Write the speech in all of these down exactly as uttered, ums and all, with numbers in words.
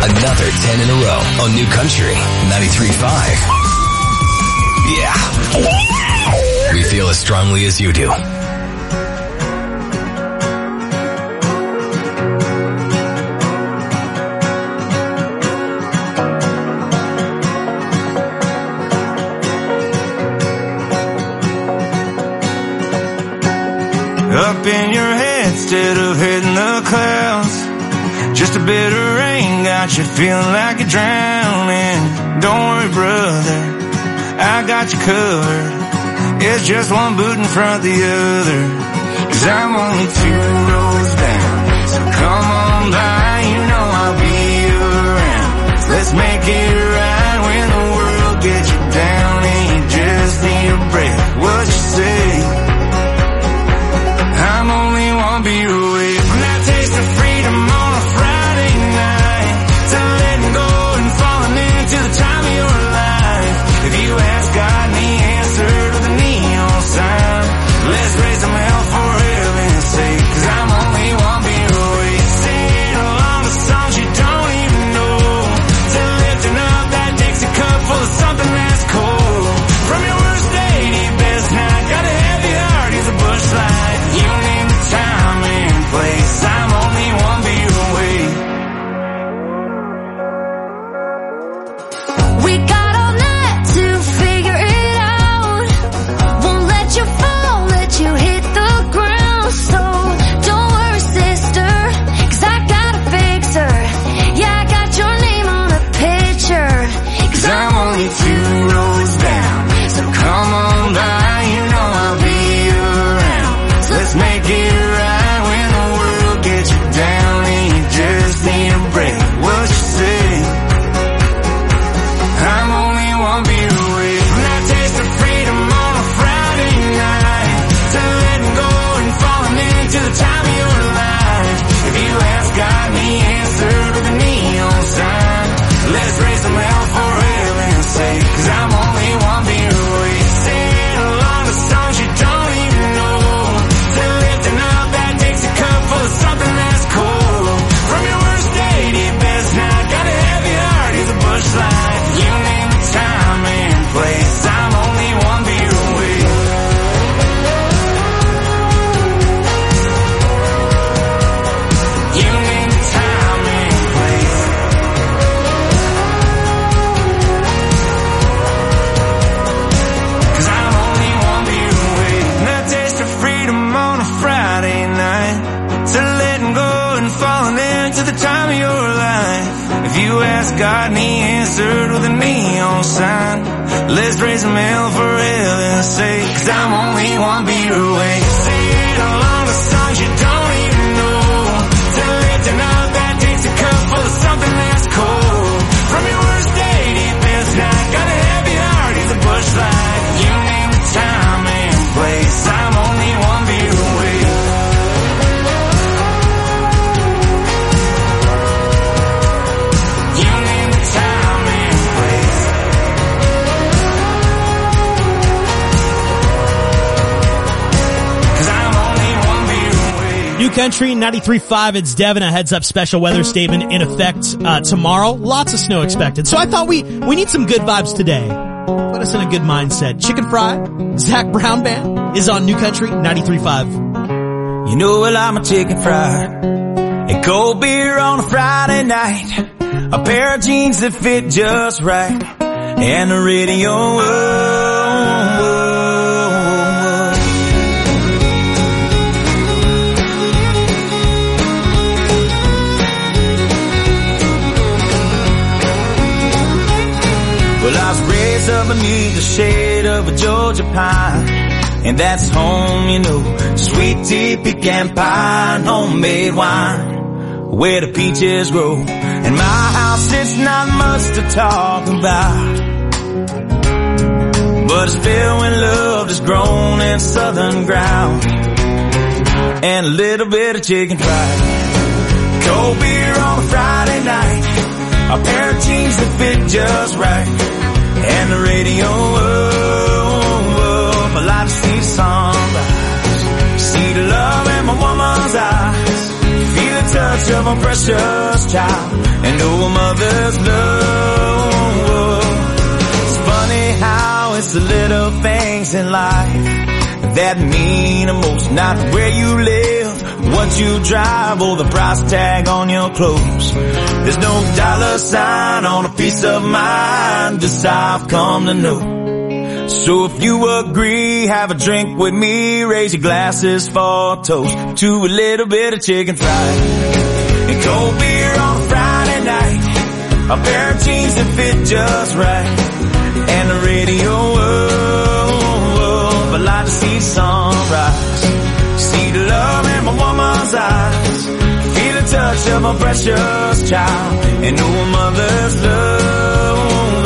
Another ten in a row on New Country ninety-three point five. Yeah. We feel as strongly as you do. Up in your head instead of hitting the clouds. Just a bit of rain got you feeling like you're drowning. Don't worry, brother, I got you covered. It's just one boot in front of the other. Cause I'm only two rows down, so come on by, you know I'll be around. Let's make it right when the world gets you down and you just need a break. What you say? I'm only one beer away from that taste of freedom on a Friday night, to letting go and falling into the time of your life. If you ask God and He answered with a neon sign, let's raise some hell for heaven's sake. Cause I'm only one beer away, singing along the songs you don't even know, to lifting up that Dixie cup full of something that's cold. From your worst day to your best night, got a heavy heart, he's a bush light. You name the time and place, I'm only one beer away. We got all night to figure it out. Won't let you fall, let you hit the ground. So don't worry, sister, cause I got a fixer. Yeah, I got your name on a picture. Cause I'm only two rows down, so come on by, you know I'll be around. So let's make it right when the world gets you down and you just need a break. What you say? I'm only one beer away from that taste of freedom on a Friday night, to letting go and falling into the time of your life. If you ask God and He answered with a neon sign, let's raise some hell for heaven's sake. Cause I'm only one beer away, singing along the songs you don't even know, to lifting up that Dixie cup full of something that's cold. From your worst day to your best night, got a heavy heart, he's a bush light. You name the time and place, I'm only one beer away. You name the time and place. Cause I'm only one beer away from that taste of freedom on a Friday night, to letting go and falling into the time of your life. If you ask God and He answered with a neon sign, let's raise some hell for heaven's sake. Cause I'm only one beer away, singing along the songs you don't even know, to lifting up that Dixie cup full of something that's cold. From your worst day to your best night, got a heavy heart, he's a bush light. You name the time and place, I'm only one beer away. You name the time and place. Cause I'm only one beer away. New Country ninety-three point five, it's Devin. A heads up special weather statement in effect uh, tomorrow. Lots of snow expected. So I thought we, we need some good vibes today. Put us in a good mindset. Chicken Fry, Zach Brown Band is on New Country ninety-three point five. You know well I'm a chicken fried, and cold beer on a Friday night, a pair of jeans that fit just right, and the radio. Oh, oh, oh. Well, I was raised up beneath the shade of a Georgia pine, and that's home, you know, sweet tea, pecan pie, and homemade wine, where the peaches grow. In my house, it's not much to talk about, but it's filled when love is grown in southern ground, and a little bit of chicken fried, cold beer on a Friday night, a pair of jeans that fit just right, and the radio. Oh, oh, I like to see the sunrise, see the love in my woman's eyes, feel the touch of a precious child, and know a mother things in life that mean the most, not where you live, what you drive, or the price tag on your clothes. There's no dollar sign on a piece of mind, just how I've come to know. So if you agree, have a drink with me, raise your glasses for a toast to a little bit of chicken fried and cold beer on a Friday night, a pair of jeans that fit just right, and the radio. Oh, I like to see the sunrise, see the love in my woman's eyes, feel the touch of my precious child, and know a mother's love.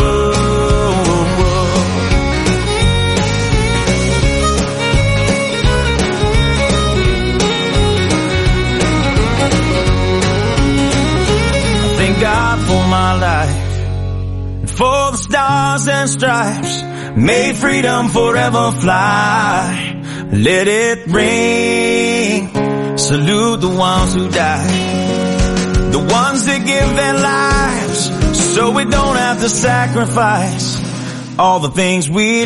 God for my life, and for the stars and stripes, may freedom forever fly. Let it ring, salute the ones who died, the ones that give their lives so we don't have to sacrifice all the things we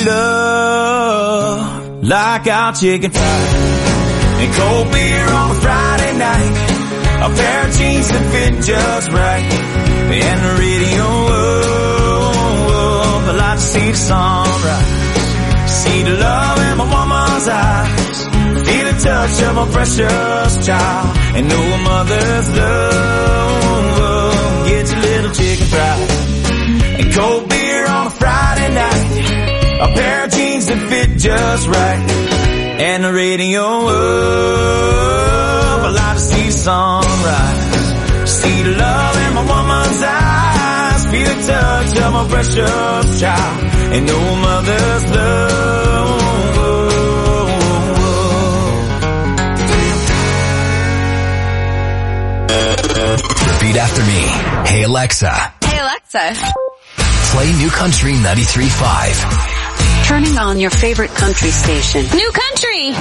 love, like our chicken fried and cold beer on a Friday night, a pair of jeans that fit just right, and the radio. Oh, I like to see the sunrise, see the love in my woman's eyes, feel the touch of my precious child, and know a mother's love. Get your little chicken fried and cold beer on a Friday night, a pair of jeans that fit just right, and the radio. Oh, I like to see the sunrise, see the love in my woman's eyes, feel the touch of my precious child, and know a mother's love. Repeat after me. Hey Alexa. Hey Alexa. Play New Country ninety-three point five. Turning on your favorite country station. New Country.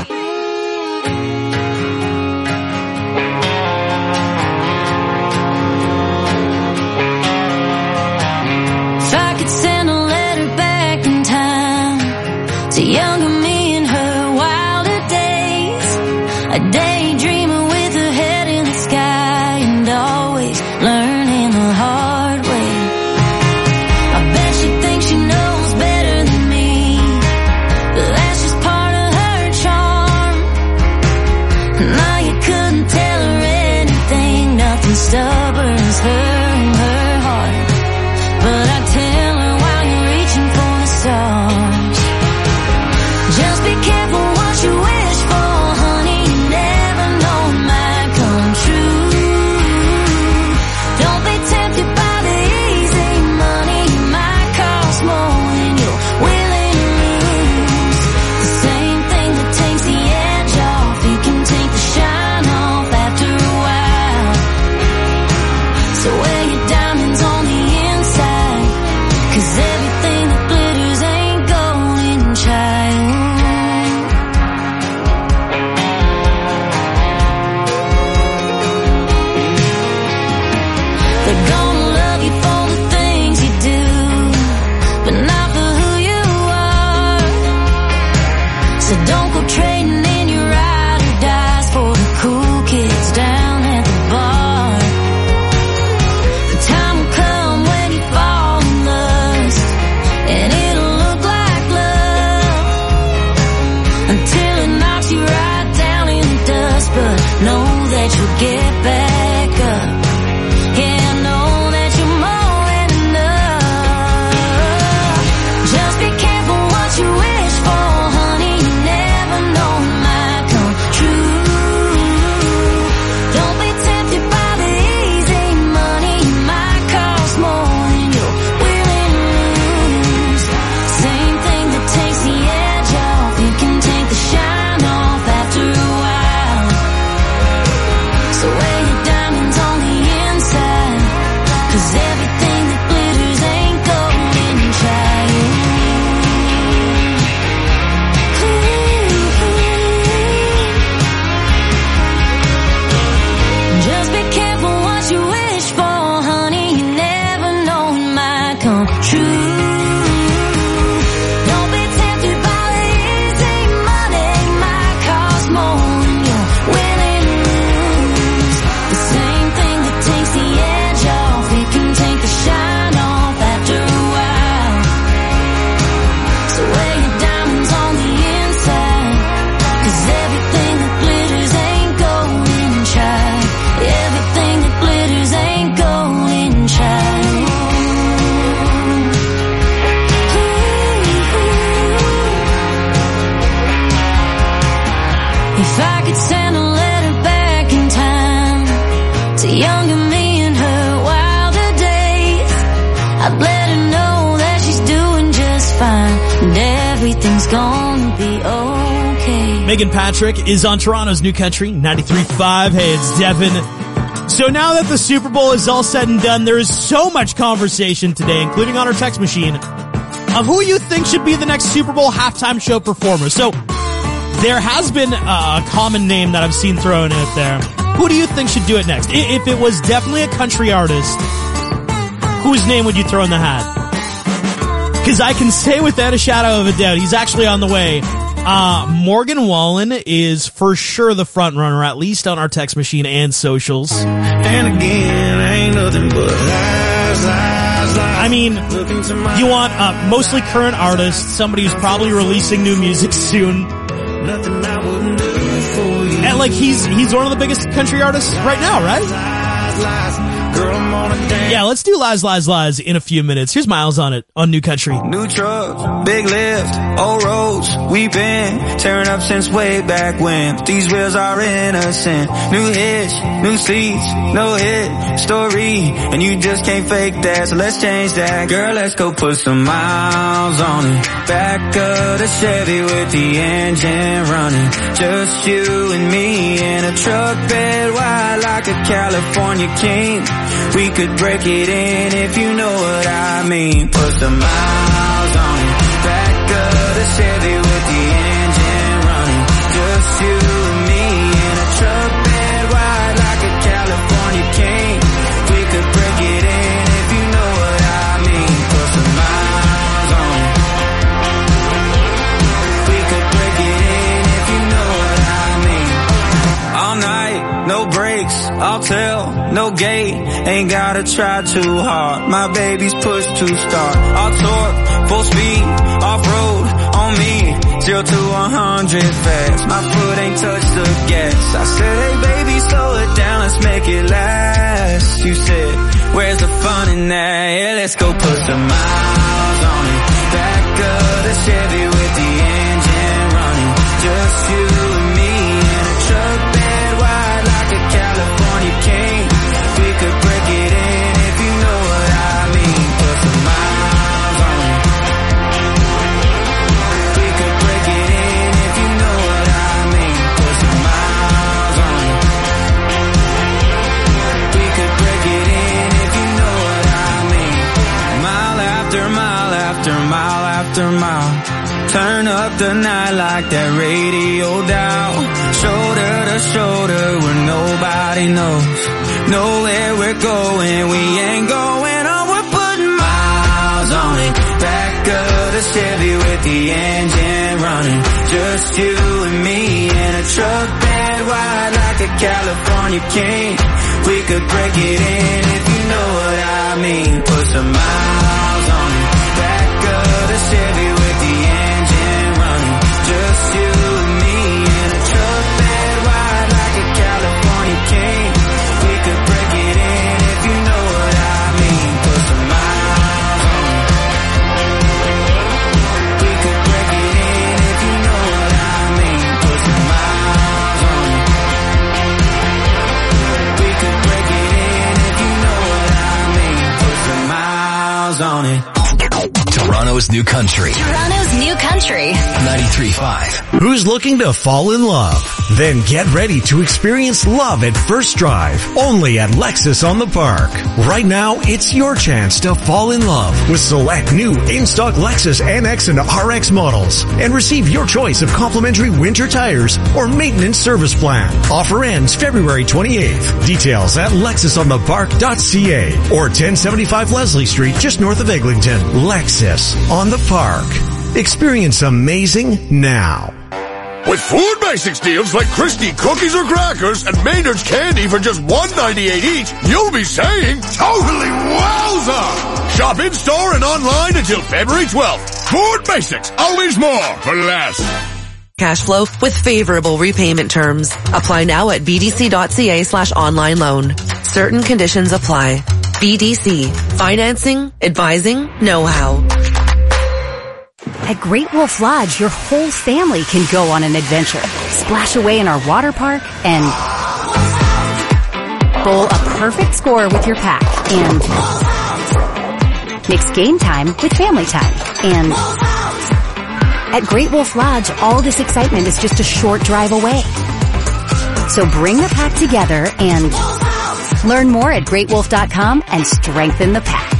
If I could send a letter back in time to younger me in her wilder days, a daydreamer with her head in the sky and always learning the hard way. I bet she thinks she knows better than me, but that's just part of her charm. Now you couldn't tell her anything, nothing stubborn as her and her heart. But I tell her while you're reaching for the stars, just be careful what you wish for, honey, you never know it might come true. Don't be tempted by the easy money, it might cost more than you're willing to lose. The same thing that takes the edge off, it can take the shine off after a while. So wear your diamonds on the inside, 'cause everything that glitters ain't golden, child. They're gonna love you for the things you do, but not for who you are. So don't go trading in your ride or dies for the cool kids down at the bar. The time will come when you fall in lust, I'd let her know that she's doing just fine, and everything's gonna be okay. Megan Patrick is on Toronto's New Country, ninety-three point five. Hey, it's Devin. So now that the Super Bowl is all said and done, there is so much conversation today, including on our text machine, of who you think should be the next Super Bowl halftime show performer. So there has been a common name that I've seen thrown out there. Who do you think should do it next? If it was definitely a country artist, whose name would you throw in the hat? Because I can say without a shadow of a doubt, he's actually on the way. Uh, Morgan Wallen is for sure the front runner, at least on our text machine and socials. And again, ain't nothing but lies, lies, lies. I mean, you want a mostly current artist, somebody who's probably releasing new music soon. Nothing I wouldn't do for you. And like, he's, he's one of the biggest country artists right now, right? Lies, lies. Girl, I'm on a dance. Yeah, let's do Lies, Lies, Lies in a few minutes. Here's Miles on it, on New Country. New truck, big lift, old roads, we've been tearing up since way back when. These wheels are innocent. New hitch, new seats, no hit story, and you just can't fake that, so let's change that. Girl, let's go put some miles on it. Back of the Chevy with the engine running. Just you and me in a truck bed wide like a California king. We could break it in if you know what I mean. Put some miles on it. Back of the Chevy with the engine running. Just you and me in a truck bed wide like a California king. We could break it in if you know what I mean. Put some miles on it. We could break it in if you know what I mean. All night, no brakes, I'll tell, no gate, ain't gotta try too hard, my baby's push to start. I'll torque, full speed, off-road, on me, zero to one hundred fast, my foot ain't touched the gas. I said, hey baby, slow it down, let's make it last. You said, where's the fun in that? Yeah, let's go put some miles on it. Back of the Chevy with the engine running. Just you and me in a truck bed wide like a California king. We could break it in if you know what I mean. Put some miles on it. We could break it in if you know what I mean. Put some miles on it. We could break it in if you know what I mean. Mile after mile after mile after mile. Turn up the night like that radio dial. Shoulder to shoulder where nobody knows. Know where we're going, we ain't going on, we're putting miles on it. Back of the Chevy with the engine running. Just you and me in a truck bed wide like a California king. We could break it in if you know what I mean. Put some miles on it. Back of the Chevy with the engine running. Just you and me in a truck bed wide like a California king. We could break it in if you know what I mean. Put some miles on it. We could break it in if you know what I mean. Put some miles on it. We could break it in if you know what I mean. Put some miles on it. Toronto's New Country. Toronto's New Country. ninety-three point five. Who's looking to fall in love? Then get ready to experience love at first drive, only at Lexus on the Park. Right now, it's your chance to fall in love with select new in-stock Lexus N X and R X models and receive your choice of complimentary winter tires or maintenance service plan. Offer ends February twenty-eighth. Details at lexus on the park dot c a or ten seventy-five Leslie Street, just north of Eglinton. Lexus on the Park. Experience amazing now. With Food Basics deals like Christie cookies or crackers and Maynard's candy for just one ninety-eight each, you'll be saying, totally wowza! Shop in-store and online until February twelfth. Food Basics, always more for less. Cash flow with favorable repayment terms. Apply now at b d c dot c a slash online loan. Certain conditions apply. B D C. Financing, advising, know-how. At Great Wolf Lodge, your whole family can go on an adventure. Splash away in our water park and bowl a perfect score with your pack. And Mix game time with family time. And at Great Wolf Lodge, all this excitement is just a short drive away. So bring the pack together and learn more at great wolf dot com and strengthen the pack.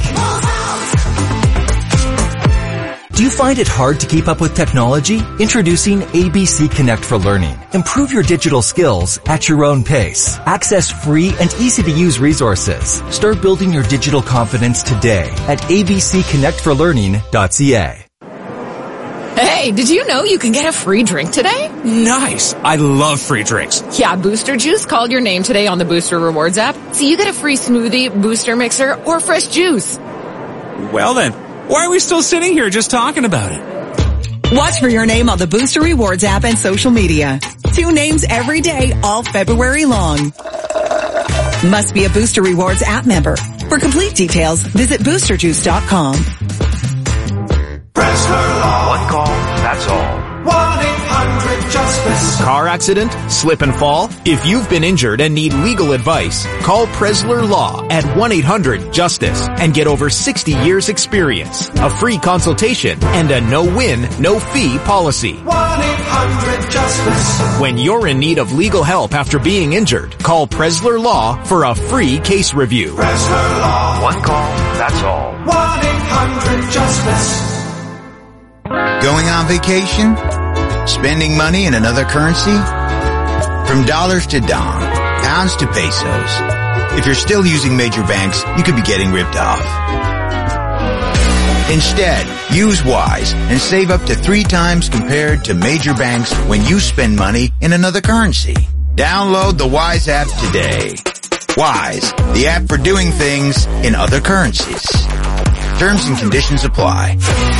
Do you find it hard to keep up with technology? Introducing A B C Connect for Learning. Improve your digital skills at your own pace. Access free and easy-to-use resources. Start building your digital confidence today at a b c connect for learning dot c a. Hey, did you know you can get a free drink today? Nice. I love free drinks. Yeah, Booster Juice called your name today on the Booster Rewards app, so you get a free smoothie, booster mixer, or fresh juice. Well then, why are we still sitting here just talking about it? Watch for your name on the Booster Rewards app and social media. Two names every day, all February long. Must be a Booster Rewards app member. For complete details, visit booster juice dot com. One call, that's all. one eight hundred justice. Car accident? Slip and fall? If you've been injured and need legal advice, call Presler Law at one eight hundred justice and get over sixty years experience, a free consultation, and a no-win, no-fee policy. one eight hundred justice. When you're in need of legal help after being injured, call Presler Law for a free case review. Presler Law. One call, that's all. one eight hundred justice. Going on vacation? Spending money in another currency? From dollars to dong, pounds to pesos. If you're still using major banks, you could be getting ripped off. Instead, use Wise and save up to three times compared to major banks when you spend money in another currency. Download the Wise app today. Wise, the app for doing things in other currencies. Terms and conditions apply.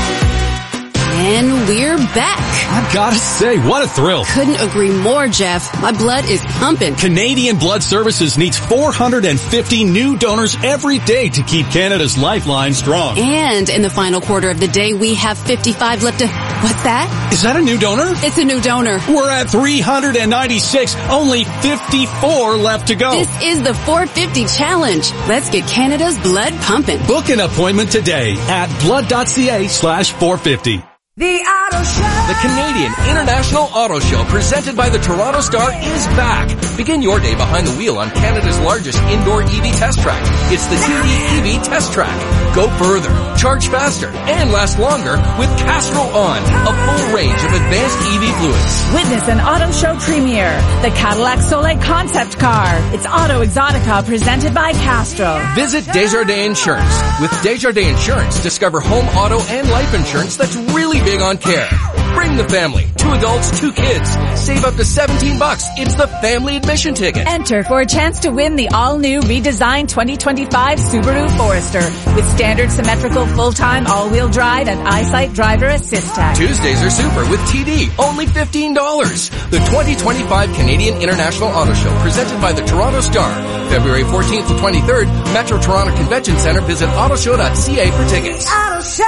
And we're back. I've gotta say, what a thrill. Couldn't agree more, Jeff. My blood is pumping. Canadian Blood Services needs four hundred fifty new donors every day to keep Canada's lifeline strong. And in the final quarter of the day, we have fifty-five left to... What's that? Is that a new donor? It's a new donor. We're at three hundred ninety-six, only fifty-four left to go. This is the four fifty challenge. Let's get Canada's blood pumping. Book an appointment today at blood.ca slash 450. The Auto Show. The Canadian International Auto Show presented by the Toronto Star is back. Begin your day behind the wheel on Canada's largest indoor E V test track. It's the T D E V Test Track. Go further, charge faster, and last longer with Castrol On, a full range of advanced E V fluids. Witness an auto show premiere, the Cadillac Soleil concept car. It's Auto Exotica presented by Castrol. Visit Desjardins Insurance. With Desjardins Insurance, discover home, auto, and life insurance that's really big on care. Bring the family. Two adults, two kids. Save up to seventeen bucks. It's the family admission ticket. Enter for a chance to win the all-new redesigned twenty twenty-five Subaru Forester with standard symmetrical full-time all-wheel drive and EyeSight driver assist tech. Tuesdays are super with T D. Only fifteen dollars. The twenty twenty-five Canadian International Auto Show presented by the Toronto Star. February fourteenth to twenty-third, Metro Toronto Convention Center. Visit autoshow dot c a for tickets. Auto Show.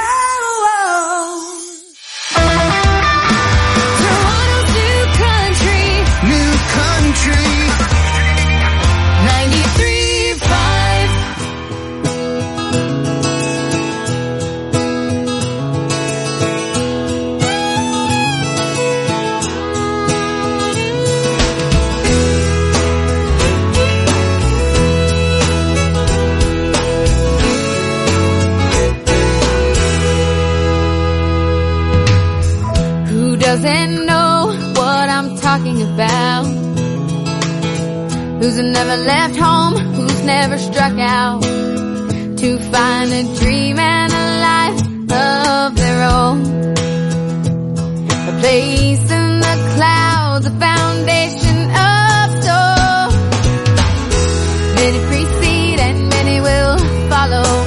New country ninety-three point five. Who doesn't know what I'm talking about? Who's never left home, who's never struck out to find a dream and a life of their own, a place in the clouds, a foundation of soul. Many precede and many will follow.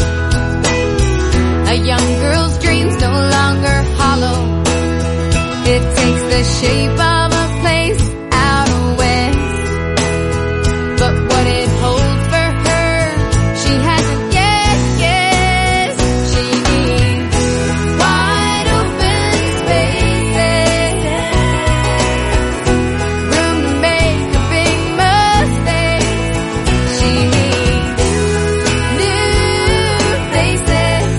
A young girl's dreams no longer hollow. It takes the shape of a place out west, but what it holds for her, she hasn't yet guessed. She needs wide open spaces, room to make a big mistake. She needs new faces,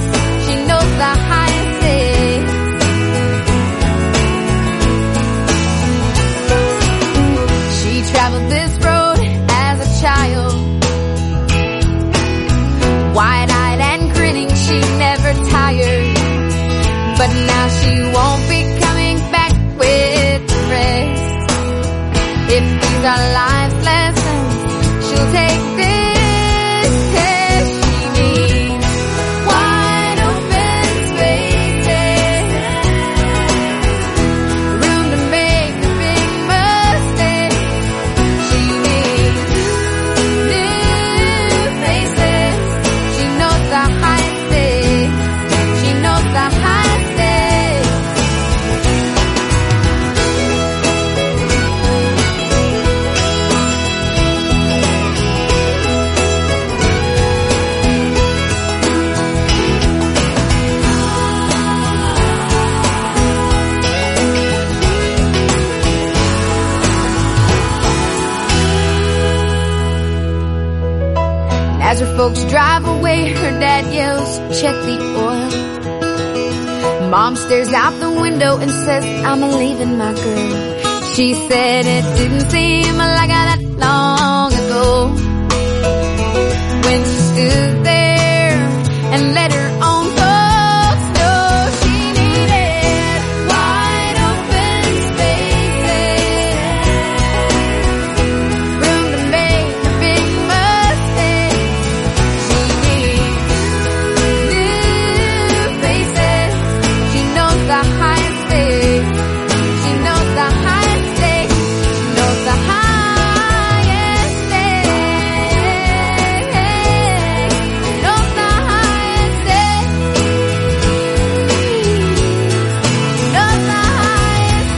folks drive away, her dad yells, check the oil. Mom stares out the window and says, I'm leaving my girl. She said it didn't seem like that long ago when she stood there and let her own folks know she needed wide open spaces, room to make a big mistake. She needs new faces. She knows the highest stakes. She knows the highest stakes. She knows the highest stakes. She knows the highest stakes. She knows the highest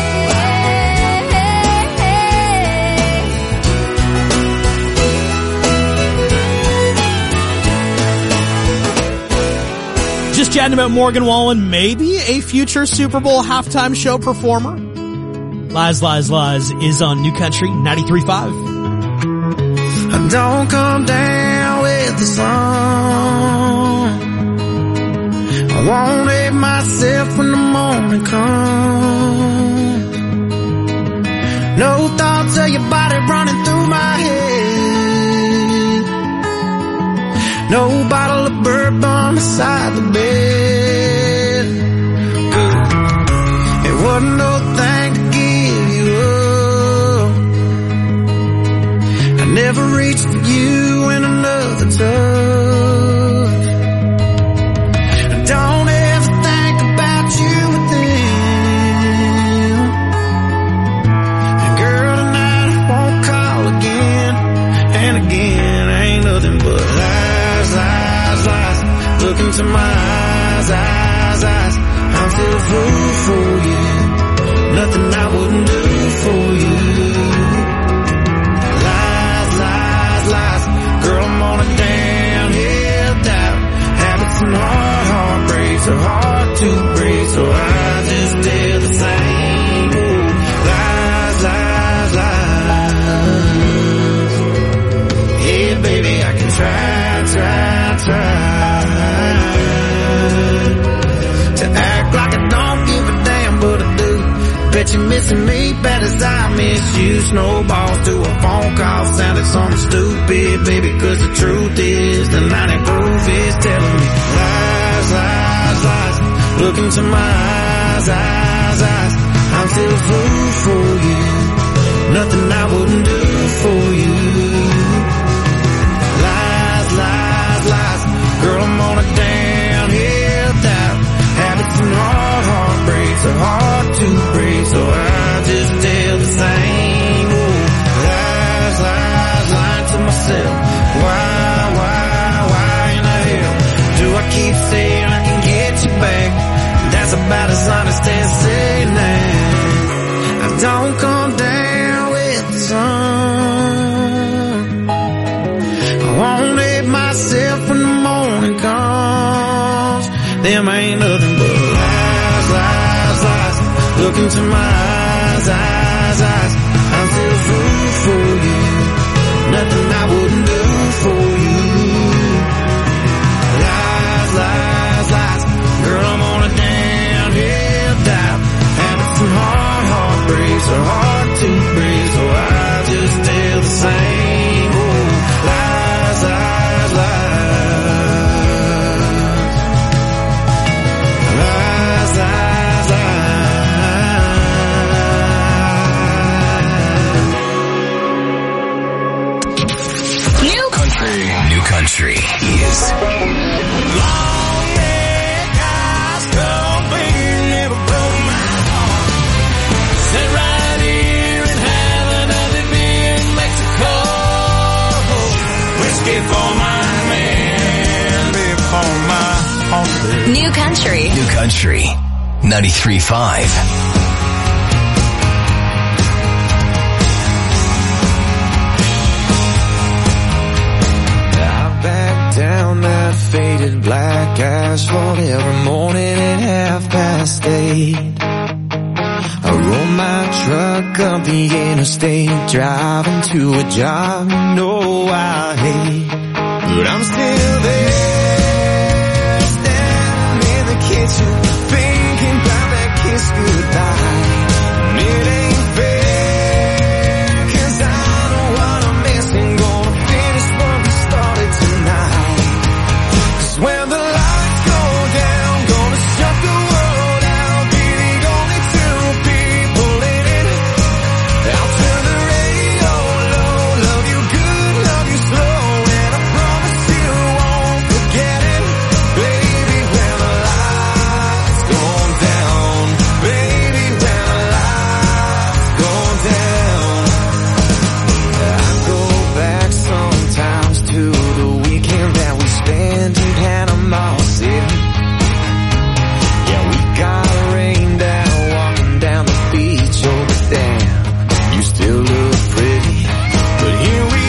stakes. Just chatting about Morgan Wallen, maybe a future Super Bowl halftime show performer. Lies, Lies, Lies is on New Country ninety-three point five. Don't come down with the sun. I won't hate myself when the morning comes. No thoughts of your body running through my head. No bottle of bourbon beside the bed. Good. It wasn't no thing to give you up. I never reached for you in another touch. Don't ever think about you within. And girl, tonight I won't call again and again. Ain't nothing but lies, lies, lies. Look into my eyes, eyes, eyes. I'm still a fool for you. Nothing I wouldn't do for you. Lies, lies, lies. Girl, I'm on a downhill dive. Habits and hard heartbreaks are hard to break, so I just did the same. Ooh, lies, lies, lies. Yeah, baby, I can try, try, try to act like I don't give a damn, but I do. Bet you're missing me bad as I miss you. Snowballs to a phone call sounded something stupid, baby, cause the truth is the ninety proof is telling me lies, lies, lies. Look into my eyes, eyes, eyes. I'm still a fool for you. Nothing I wouldn't do for you. Lies, lies, lies. Girl, I'm on a downhill dive. Habits and hard heartbreaks are hard to break, so I just tell the same. Ooh, lies, lies, lying to myself. Why, why, why in the hell do I keep saying I can get you back? That's about as honest as saying that. I don't come down with the sun. I won't hate myself when the morning comes. Them ain't nothing but lies, lies, lies. Look into my eyes, eyes, eyes. I'm still a fool for you. Nothing I wouldn't do for you. Lies, lies, lies. Girl, I'm on a downhill dive. Habits and hard heartbreaks are hard to break, so I just tell the same. Ooh, lies, lies, lies. Lies, lies, lies. New Country. New Country is Long neck eyes, cold beer, never broke my heart. Sit right here and have another beer in Mexico. Whiskey for my man, beer for my horse. New Country. New Country ninety-three point five. Back down that faded black asphalt every morning at half past eight. I roll my truck up the interstate, driving to a job you know I hate. but I'm still there, standing in the kitchen, thinking about that kiss goodbye. And it ain't fair, 'cause I know what I'm missing. Gonna finish what we started tonight. 'Cause when the lights go down, gonna shut the world out, be the only two people in it. I'll turn the radio low, love you good, love you slow, and I promise you won't forget it. Baby, when the lights go down, baby, when the lights go down. I go back sometimes to the weekend that we spent in Panama City. Yeah, we got rained out walking down the beach. Oh, but damn, you still look pretty. But here we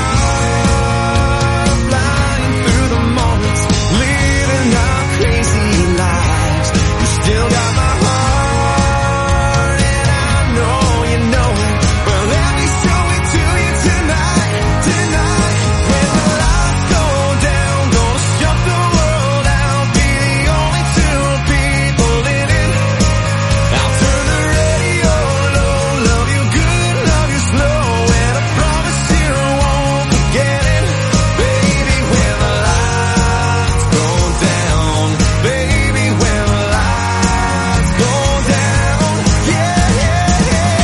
are, flying through the moments, living our crazy lives. You still got my heart, and I know you know it. Well, let me show it to you tonight, tonight. When the lights go down, gonna shut the world out, be the only two people in it. I'll turn the radio low, love you good, love you slow, and I promise you won't forget it. Baby, when the lights go down, baby, when the lights go down, yeah, yeah, yeah.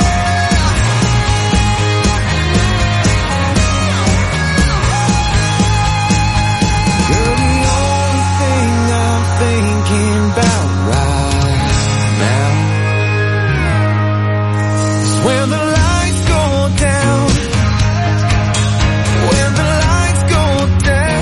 You're the only thing I'm thinking about right now. 'Cause when the lights go down, when the lights go down,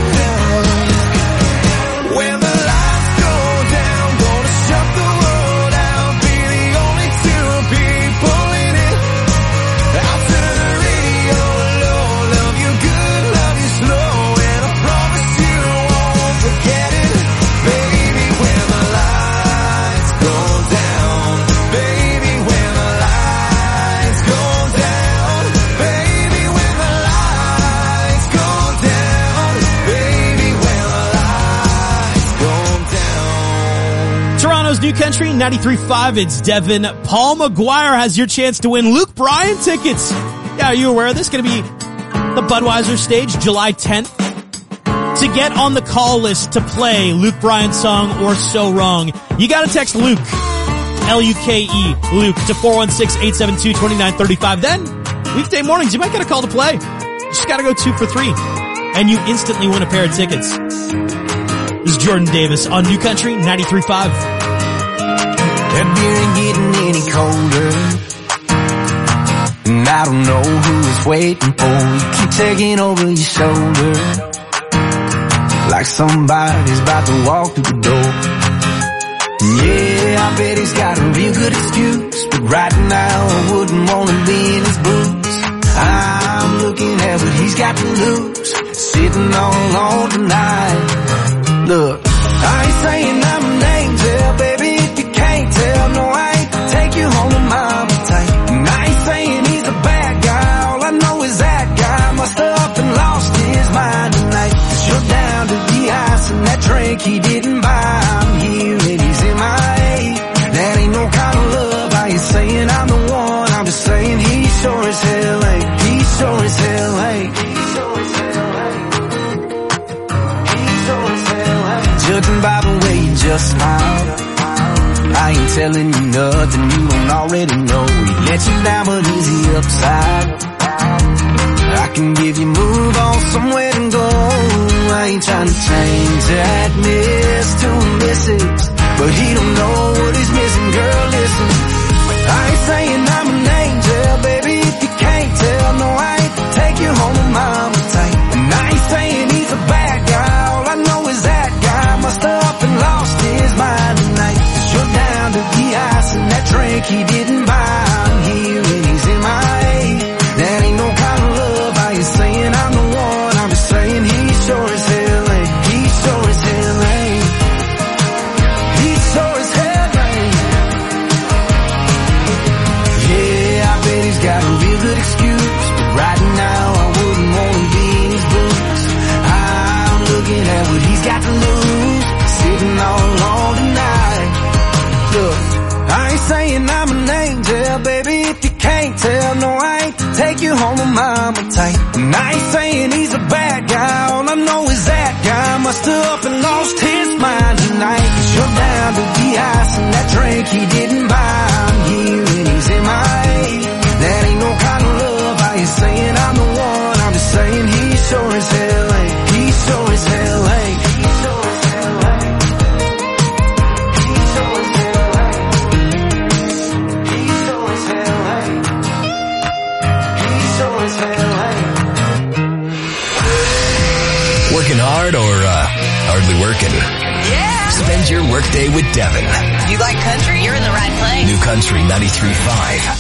when the lights go down, gonna shut the world out, be the only two people in it. I'll turn the radio low, love you good, love you slow, and I promise you won't forget it. Baby, when the lights go down, baby, when the lights go down, baby, when the lights go down, baby, when the lights go down. Toronto's New Country, ninety-three point five, it's Devin. Paul McGuire has your chance to win Luke Bryan tickets. Yeah, are you aware of this? Going to be the Budweiser stage, July tenth. To get on the call list to play Luke Bryan's song, Or So Wrong, you gotta text Luke, L U K E, Luke, to four one six, eight seven two, two nine three five. Then, weekday mornings, you might get a call to play. You just gotta go two for three. And you instantly win a pair of tickets. This is Jordan Davis on New Country, ninety-three point five. That beer ain't getting any colder, and I don't know who it's waiting for. You keep taking over your shoulder, like somebody's about to walk through the door. Yeah, I bet he's got a real good excuse, but right now I wouldn't want to be in his boots. I'm looking at what he's got to lose, sitting all alone tonight. Look, I ain't saying I'm an angel, baby, if you can't tell. No, I ain't to take you home to mama tight. And I ain't saying he's a bad guy, all I know is that guy must have up and lost his mind tonight. 'Cause you're down to the ice and that drink he didn't buy. I'm here and he's in my eight. That ain't no kind of love. I ain't saying I'm the one, I'm just saying he sure as hell ain't. He sure as hell ain't. He sure as hell ain't. He sure as hell ain't. Judging by the way you just smiled, I ain't telling you nothing you don't already know. He let you down, but is he upside? I can give you move on somewhere to go. I ain't trying to change that miss to a missus, but he don't know what he's missing. Girl, listen, I ain't saying I'm an angel, baby, if you can't tell. No, I ain't to take you home with mama tight. And I ain't saying he's a bad guy, all I know is that guy must have up and lost his mind tonight. 'Cause you're down to the ice and that drink he didn't buy. I'm here and he's in my eight. That ain't no kind of love. I ain't saying I'm the one, I'm just saying he sure as hell ain't. He sure as hell ain't. He sure as hell can't tell, no I ain't take you home to mama type. And I ain't saying he's a bad guy, all I know is that guy must have up and lost his mind tonight. Cause you're down to the ice and that drink he didn't buy. I'm here and he's in my A. That ain't no kind of love, I ain't saying I'm the one, I'm just saying he sure as hell ain't. He sure as hell ain't. He sure as hell ain't. He sure as hell ain't. He sure as hell ain't. He sure as hell ain't. Working hard or uh, hardly working? Yeah! Spend your workday with Devin. You like country? You're in the right place. New Country ninety-three point five.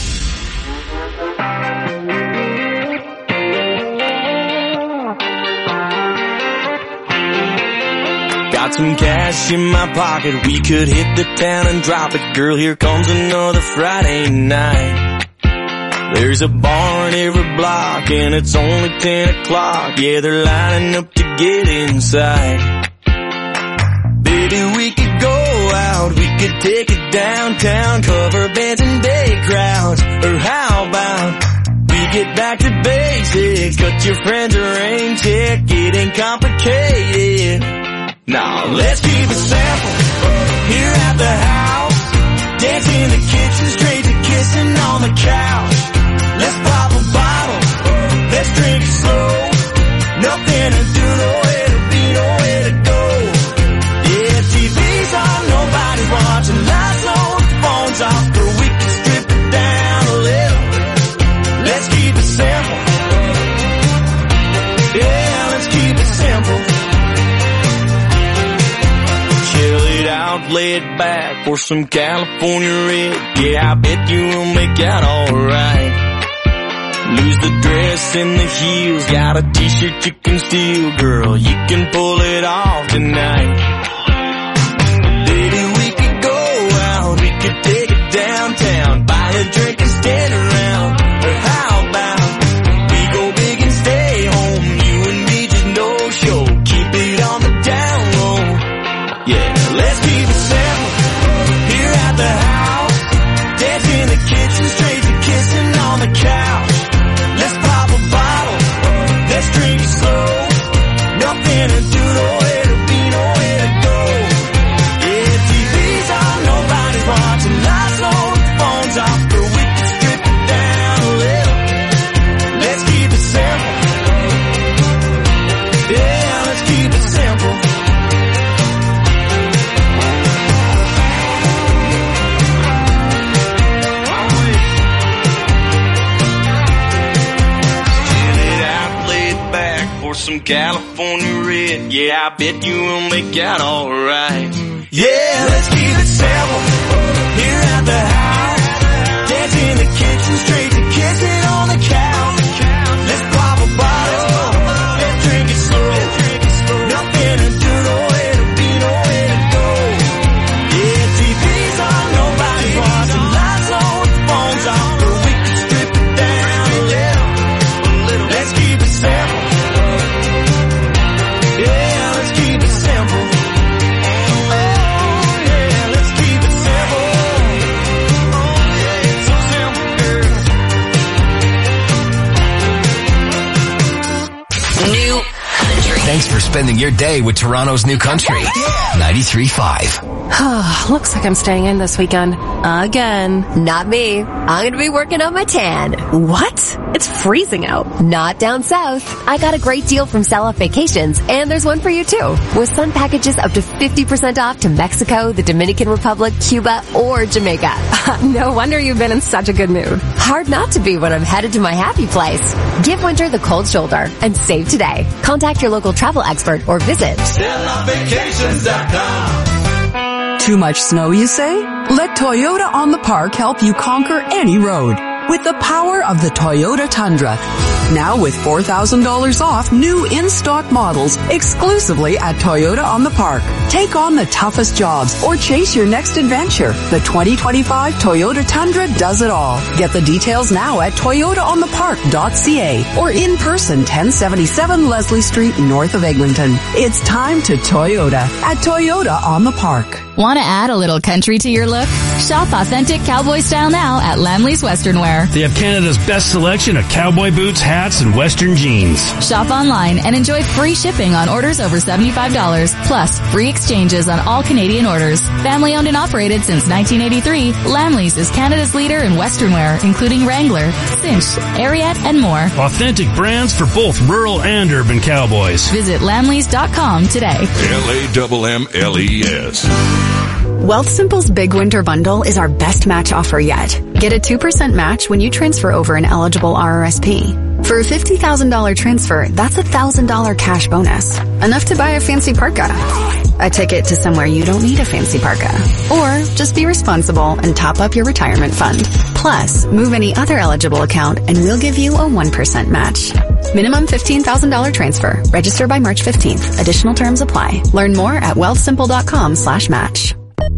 Got some cash in my pocket, we could hit the town and drop it. Girl, here comes another Friday night. There's a bar in every block and it's only ten o'clock. Yeah, they're lining up to get inside. Baby, we could go out, we could take it downtown, cover bands and day crowds. Or how about we get back to basics, cut your friends a rain check, it ain't complicated. Now let's keep it simple here at the house. Dance in the kitchen, straight to kissing on the couch. Let's pop a bottle, let's drink it slow. Nothing to do, nowhere to be, nowhere to go. Yeah, T V's on, nobody's watching. Lights low, the phone's off, but we can strip it down a little. Let's keep it simple. Yeah, let's keep it simple. Lay it back for some California red. Yeah, I bet you will make out alright. Lose the dress and the heels, got a t-shirt you can steal. Girl, you can pull it off tonight. Baby, we could go out, we could take it downtown, buy a drink and stand around. Or how about we go big and stay home, you and me just no show, keep it on the down low. Yeah, let's keep it simple here at the house. Dance in the kitchen, straight to kissing on the couch. Let's pop a bottle, let's drink it slow. Nothing to do, nowhere to be, nowhere to go. Yeah, T V's on, nobody's watching. Lights low, the phone's off, but we can strip it down a little. Let's keep it simple. Yeah, let's keep it simple. Some California red, yeah, I bet you will make out alright. Yeah, let's keep it simple here at the house. Dance in the kitchen, straight to kissing on the couch. Let's pop a bottle, let's drink it slow. Nothing to do, nowhere to be, nowhere to go. Yeah, T V's on, nobody's watching. Lights low, the phone's off, but we can strip it down a little. Let's keep it simple. Yeah, let's keep it simple. Oh, yeah, let's keep it simple. Oh, yeah, it's so simple, girl. New Country. Thanks for spending your day with Toronto's New Country. ninety-three point five. Looks like I'm staying in this weekend. Again. Not me. I'm gonna be working on my tan. What? It's freezing out. Not down south. I got a great deal from Sell Off Vacations, and there's one for you too. With sun packages up to fifty percent off to Mexico, the Dominican Republic, Cuba, or Jamaica. No wonder you've been in such a good mood. Hard not to be when I'm headed to my happy place. Give winter the cold shoulder and save today. Contact your local travel expert or visit sell off vacations dot com. Too much snow, you say? Let Toyota on the Park help you conquer any road with the power of the Toyota Tundra. Now with four thousand dollars off new in-stock models exclusively at Toyota on the Park. Take on the toughest jobs or chase your next adventure. The twenty twenty-five Toyota Tundra does it all. Get the details now at toyota on the park dot c a or in person ten seventy-seven Leslie Street north of Eglinton. It's time to Toyota at Toyota on the Park. Want to add a little country to your look? Shop authentic cowboy style now at Lamley's Western Wear. They have Canada's best selection of cowboy boots, hats, and Western jeans. Shop online and enjoy free shipping on orders over seventy-five dollars, plus free exchanges on all Canadian orders. Family owned and operated since nineteen eighty-three, Lamley's is Canada's leader in Western wear, including Wrangler, Cinch, Ariat, and more. Authentic brands for both rural and urban cowboys. Visit lamleys dot com today. L A M M L E S. Wealthsimple's Big Winter Bundle is our best match offer yet. Get a two percent match when you transfer over an eligible R R S P. For a fifty thousand dollars transfer, that's a one thousand dollars cash bonus. Enough to buy a fancy parka. A ticket to somewhere you don't need a fancy parka. Or just be responsible and top up your retirement fund. Plus, move any other eligible account and we'll give you a one percent match. Minimum fifteen thousand dollars transfer. Register by March fifteenth. Additional terms apply. Learn more at wealthsimple dot com slash match.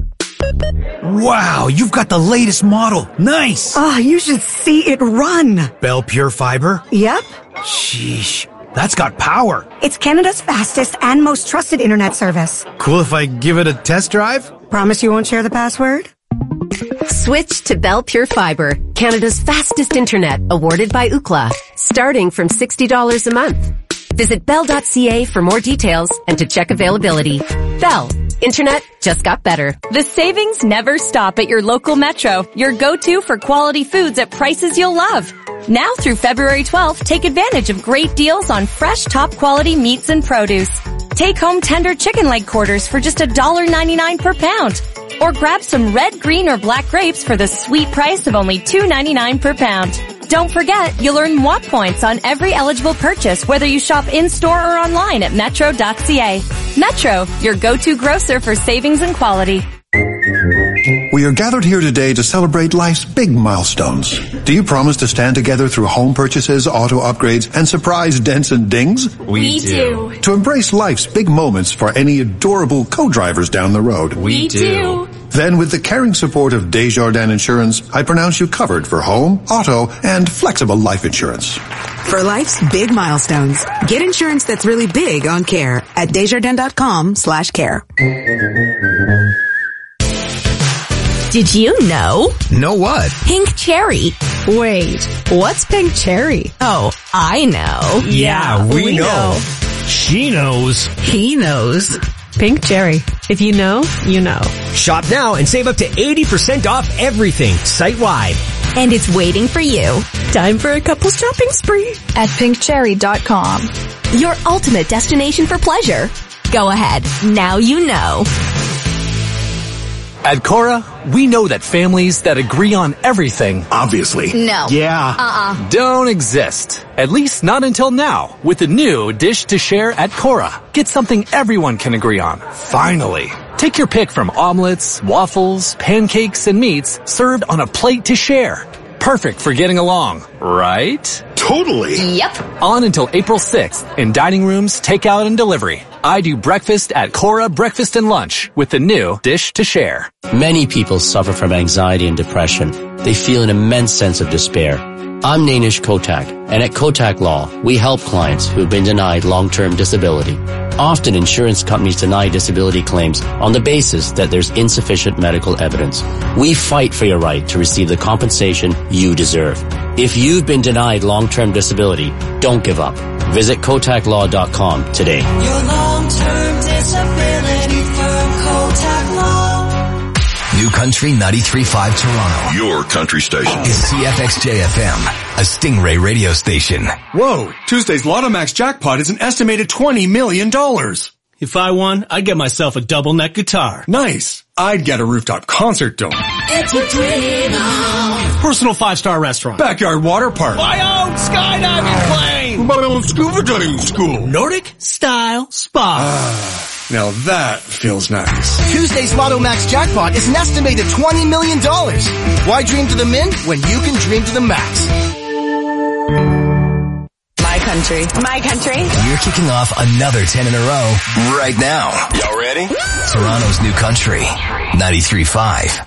Wow, you've got the latest model. Nice. Oh, you should see it run. Bell Pure Fiber? Yep. Sheesh, that's got power. It's Canada's fastest and most trusted internet service. Cool if I give it a test drive? Promise you won't share the password? Switch to Bell Pure Fiber, Canada's fastest internet, awarded by Ookla, starting from sixty dollars a month. Visit bell dot c a for more details and to check availability. Bell. Internet just got better. The savings never stop at your local Metro, your go-to for quality foods at prices you'll love. Now through February twelfth, take advantage of great deals on fresh, top-quality meats and produce. Take home tender chicken leg quarters for just one dollar ninety-nine per pound. Or grab some red, green, or black grapes for the sweet price of only two ninety-nine per pound. Don't forget, you'll earn M W A points on every eligible purchase, whether you shop in-store or online at metro dot c a. Metro, your go-to grocer for savings and quality. We are gathered here today to celebrate life's big milestones. Do you promise to stand together through home purchases, auto upgrades, and surprise dents and dings? We, we do. To embrace life's big moments for any adorable co-drivers down the road? We, we do. Then with the caring support of Desjardins Insurance, I pronounce you covered for home, auto, and flexible life insurance. For life's big milestones, get insurance that's really big on care at desjardins dot com slash care. Did you know? Know what? Pink cherry. Wait, what's pink cherry? Oh, I know. Yeah, we, we know. know. She knows. He knows. Pink cherry. If you know, you know. Shop now and save up to eighty percent off everything site-wide. And it's waiting for you. Time for a couple shopping spree at pink cherry dot com. Your ultimate destination for pleasure. Go ahead. Now you know. At Cora, we know that families that agree on everything, obviously, no, yeah, uh-uh, don't exist. At least not until now. With the new Dish to Share at Cora, get something everyone can agree on. Finally. Take your pick from omelets, waffles, pancakes, and meats served on a plate to share. Perfect for getting along, right? Totally. Yep. On until April sixth in dining rooms, takeout, and delivery. I do breakfast at Cora Breakfast and Lunch with the new Dish to Share. Many people suffer from anxiety and depression. They feel an immense sense of despair. I'm Nainish Kotak, and at Kotak Law, we help clients who've been denied long-term disability. Often insurance companies deny disability claims on the basis that there's insufficient medical evidence. We fight for your right to receive the compensation you deserve. If you've been denied long-term disability, don't give up. Visit kotak law dot com today. Your long-term disability firm, Kotak Law. New Country ninety-three point five Toronto. Your country station. Is C F X J F M, a Stingray radio station. Whoa, Tuesday's Lotto Max jackpot is an estimated twenty million dollars. If I won, I'd get myself a double neck guitar. Nice. I'd get a rooftop concert dome. It's a dream now. Personal five-star restaurant. Backyard water park. My own skydiving plane. My own scuba diving school. Nordic style spa. Ah, now that feels nice. Tuesday's Lotto Max jackpot is an estimated twenty million dollars. Why dream to the min when you can dream to the max? My country. My country. You're kicking off another ten in a row right now. Y'all ready? Toronto's New Country ninety-three point five.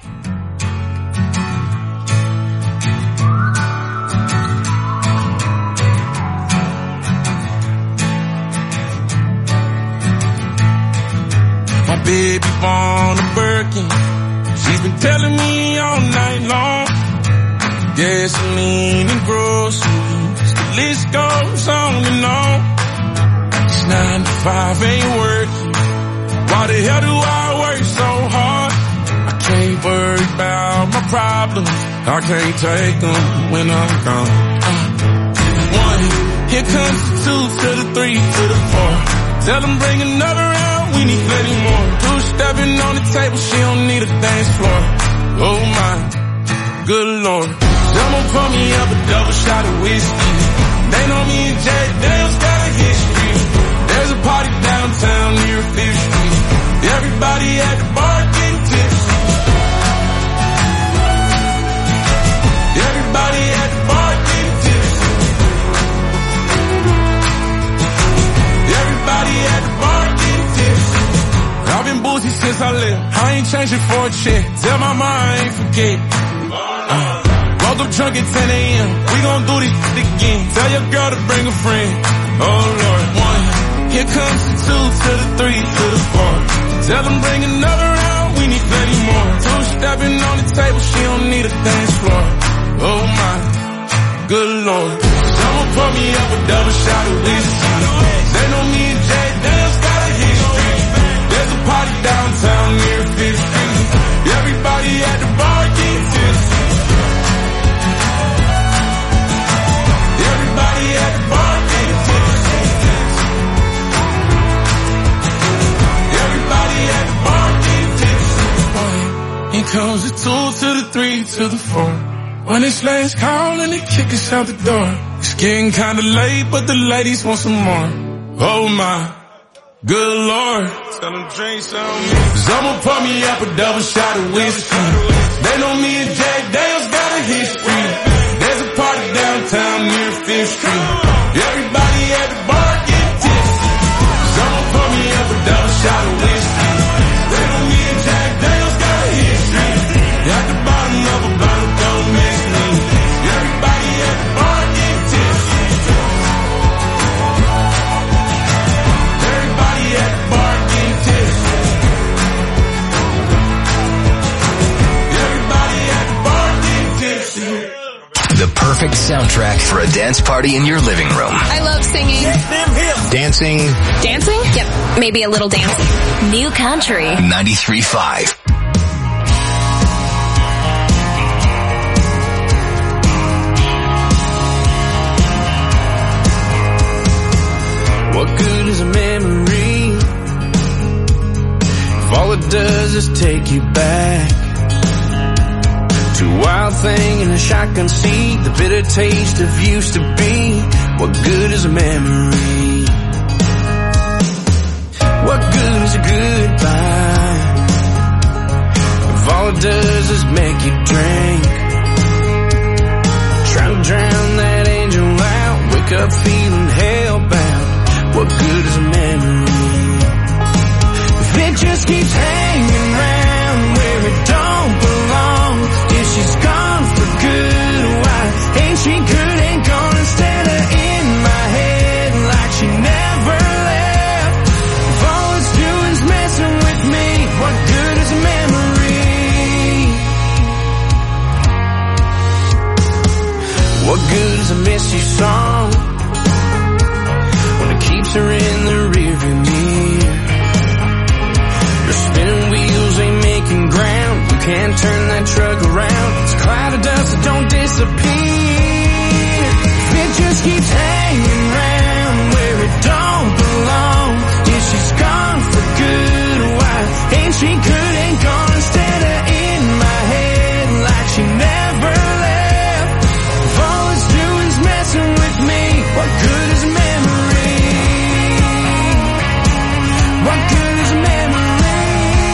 baby born a Birkin. She's been telling me all night long. Gasoline and groceries, the list goes on and on. This nine to five ain't working. Why the hell do I work so hard? I can't worry about my problems. I can't take them when I'm gone. Uh, one, here comes the two to the three to the four. Tell them bring another round, we need plenty more. Two stepping on the table, she don't need a dance floor. Oh my, good lord. Someone pour me up a double shot of whiskey. They know me and Jack Daniels got a history. There's a party downtown near Fifth Street. Everybody at the bar getting tipsy. Everybody at the bar getting tipsy. Everybody at the bar getting tipsy. I've been boozy since I left. I ain't changing for a check. Tell my mom I ain't forget. Uh. Woke up drunk at ten a.m. We gon' do this again. Tell your girl to bring a friend. Oh Lord, one. Here comes the two to the three to the four. Tell them bring another round. We need plenty more. Two stepping on the table. She don't need a dance floor. Oh my, good lord. Someone pour me up a double shot of whiskey. They know me and Jay Daniels got a history. There's a party downtown near Fifth Street. Everybody at the bar getting tipsy. Everybody at the bar getting tipsy. Everybody at the bar getting tipsy. Here comes the two to the three to the four. When it's last call and they kick us out the door. It's getting kinda late, but the ladies want some more. Oh my, good lord. Tell them drink some. Someone pour me up a double shot of whiskey. They know me and Jack Daniels got a history. There's a party downtown near Fifth Street. Everybody at the bar get tipsy. Someone pour me up a double shot of whiskey. They know me and Jack Daniels got a history. At the bottom of a bottle, don't mix me. Everybody at the bar get tipsy. Everybody at the bar get tipsy. Everybody at the bar get tipsy. The perfect soundtrack for a dance party in your living room. I love singing. Dancing. Dancing? Yep, maybe a little dancing. New Country. ninety-three point five. What good is a memory if all it does is take you back to a wild thing in a shotgun seat, the bitter taste of used to be? What good is a memory? What good is a goodbye if all it does is make you drink? Trying to drown that angel out, wake up feeling hellbound. What good is a memory if it just keeps hanging around where it don't belong? If she's gone for good, why ain't she good? Ain't gone instead of in my head like she never left. If all it's doing's messing with me, what good is a memory? What good is a missy song when it keeps her in the rearview mirror? Your spinning wheels ain't making ground. You can't turn that truck around. It's a cloud of dust that don't disappear. It just keeps hanging around where it don't belong. If she's gone for good, why ain't she good? Ain't gone instead of in my head like she never left. If all it's doing's messing with me, what good is a memory? What good is a memory?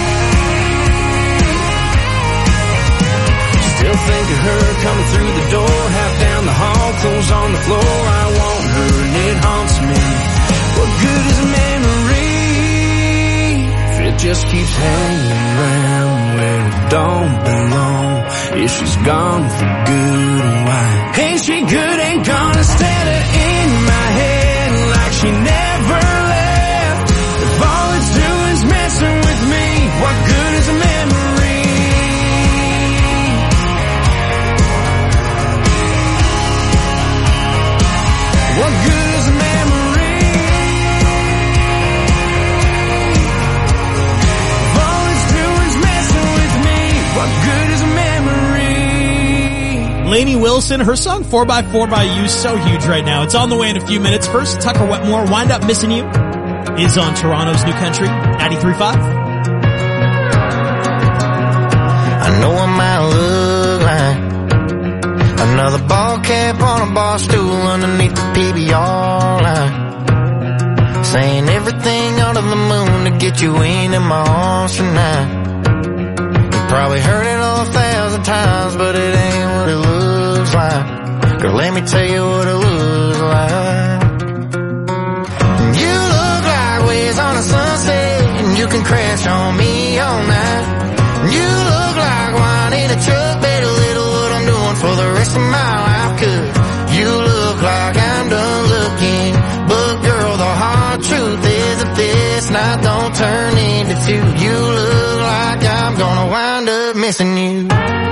Still think of her coming through the door, half down the hall, clothes on the floor. I want her and it haunts me. What good is a memory if it just keeps hanging around where it don't belong? If she's gone for good, why ain't she good? Ain't gone instead of in my head like she never left. If all it's doing's messing with me, Lainey Wilson, her song four by four by You is so huge right now. It's on the way in a few minutes. First, Tucker Wetmore, Wind Up Missing You, is on Toronto's New Country, ninety-three point five. I know I might look like another ball cap on a bar stool underneath the P B R line, saying everything under the moon to get you into my arms tonight. You probably heard it all a thousand times, but it ain't what it looks like. Girl, let me tell you what it looks like. You look like waves on a sunset, and you can crash on me all night. You look like wine in a truck, better little what I'm doing for the rest of my life. Cause you look like I'm done looking, but girl, the hard truth is that this night don't turn into two. You look like I'm gonna wind up missing you.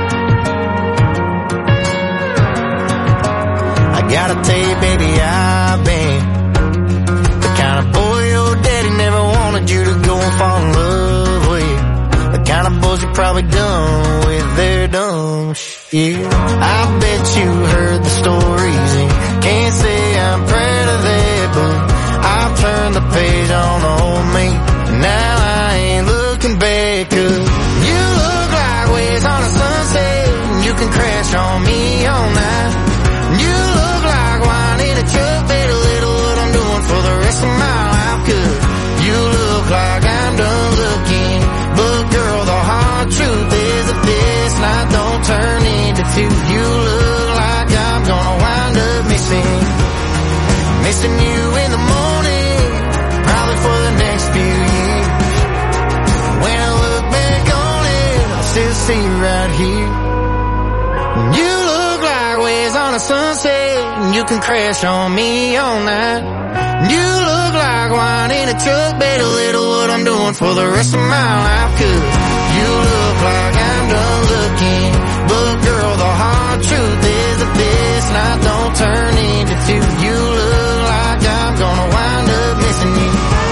I gotta tell you, baby, I've been the kind of boy your daddy never wanted you to go and fall in love with. The kind of boys you probably done with their dumb shit. I bet you heard the stories and can't say I'm proud of that, but I've turned the page on old me. Now I ain't looking back, cause you look like waves on a sunset, and you can crash on me all night. You look like wine in a truck, better little what I'm doing for the rest of my life. Cause you look like I'm done looking, but girl, the hard truth is that this night don't turn into two. You look like I'm gonna wind up missing, missing you in the morning, probably for the next few years. When I look back on it, I still see you right here. You look like waves on a sunset, and you can crash on me all night. You look like wine in a truck, better little what I'm doing for the rest of my life. Cause you look like I'm done looking, but girl, the hard truth is that this night don't turn into two. You look like I'm gonna wind up missing you.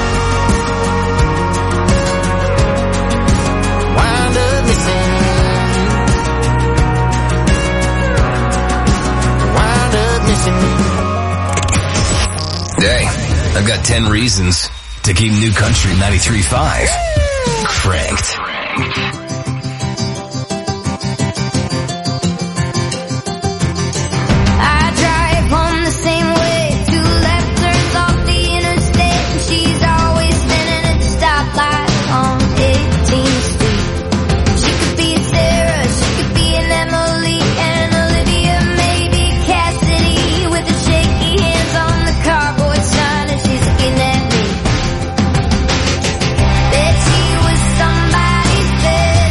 Wind up missing you. Wind up missing you. Hey, I've got ten reasons to keep New Country ninety-three point five cranked. Somebody's bed.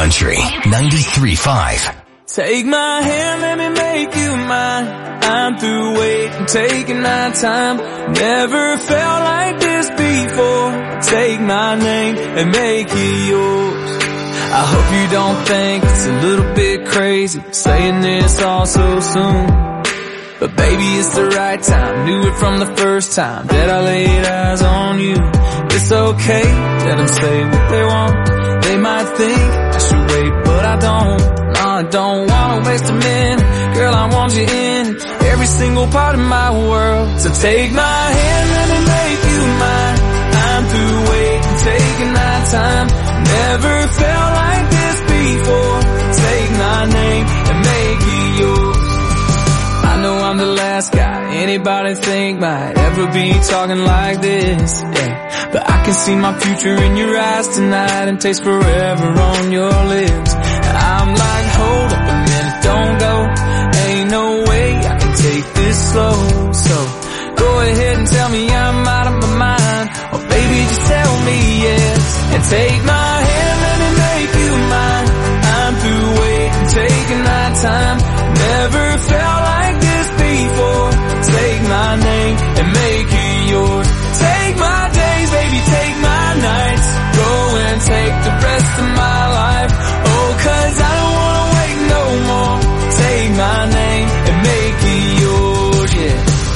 Country ninety-three point five. Take my hand, let me make you mine. I'm through waiting, taking my time. Never felt like this before. Take my name and make it yours. I hope you don't think it's a little bit crazy saying this all so soon. But baby, it's the right time. Knew it from the first time that I laid eyes on you. It's okay, let them say what they want. They might think I should wait, but I don't. I don't wanna waste a minute. Girl, I want you in every single part of my world. So take my hand, let me make you mine. I'm through waiting, taking my time. Never felt like this before. Take my name and make it yours. I know I'm the last guy anybody think might ever be talking like this, yeah. But I can see my future in your eyes tonight and taste forever on your lips. I'm like, hold up a minute, don't go. Ain't no way I can take this slow. So go ahead and tell me I'm out of my mind, or baby just tell me yes. And take my hand, let me make you mine. I'm through waiting, taking my time. Never felt like this before. Take my name and make it yours. Take my days, baby, take my nights. Go and take the rest of my life. Oh, cause I don't wanna wait no more. Take my name and make it yours, yeah.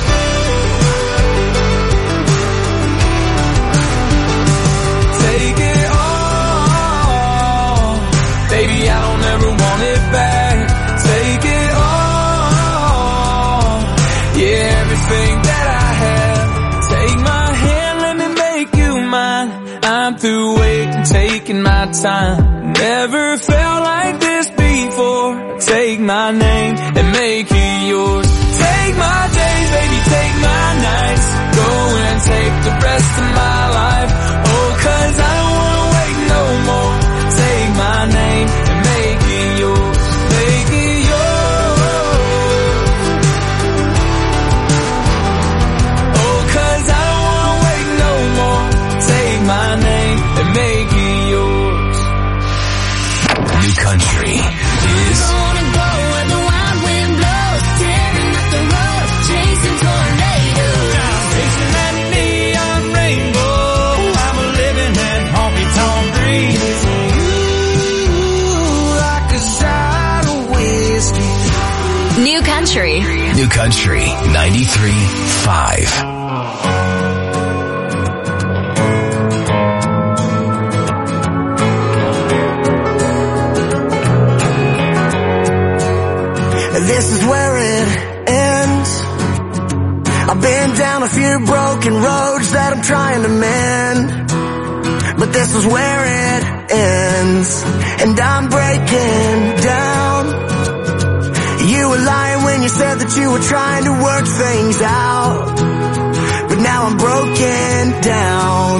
Take it all. Baby, I don't ever want it back. Take it all. Yeah, everything that I have. Take my hand, let me make you mine. I'm through waiting, taking my time. Never felt like this before. Take my name and make it yours. Take my days, baby, take my nights. Go and take the rest of my life. Oh, cause I don't wanna wait no more. Take my name and make it yours. Make it yours. Oh, cause I don't wanna wait no more. Take my name and make it yours. New Country is Gonna go where the wild wind blows, tearing up the road, chasing tornadoes. Chasing that neon rainbow, I'm a living that honky-tonk dream. Ooh, like a shot of whiskey. New Country. New Country ninety-three point five. This is where it ends. I've been down a few broken roads that I'm trying to mend, but this is where it ends, and I'm breaking down. You were lying when you said that you were trying to work things out, but now I'm broken down.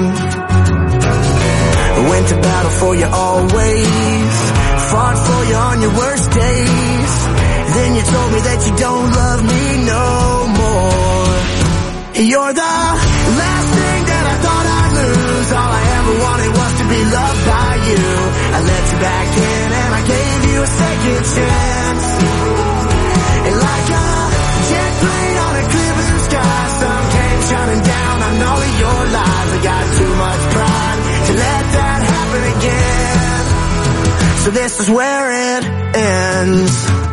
I went to battle for you always, fought for you on your worst days. Then you told me that you don't love me no more. You're the last thing that I thought I'd lose. All I ever wanted was to be loved by you. I let you back in and I gave you a second chance. And like a jet plane on a clear blue sky, sun came shining down on all of your lies. I got too much pride to let that happen again. So this is where it ends.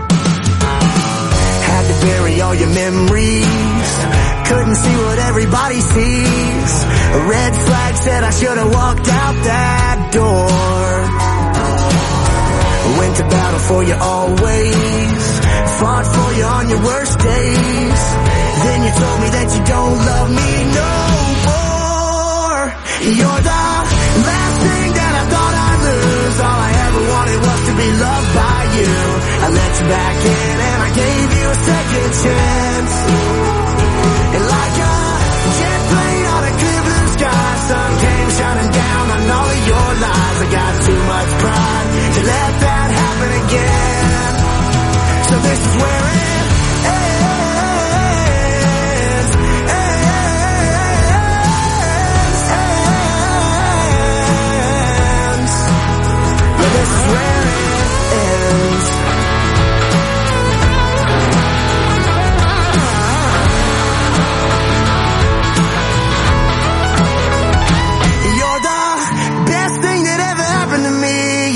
Had to bury all your memories, couldn't see what everybody sees. A red flag said I should have walked out that door. Went to battle for you always, fought for you on your worst days. Then you told me that you don't love me no more. You're the last thing that I thought I'd lose. All I ever wanted was to be loved by you. I let you back in and I gave you a second chance. And like a jet plane on a clear blue sky, sun came shining down on all of your lies. I got too much pride to let that happen again. So this is where it ends. Ends. Yeah, this is where it ends.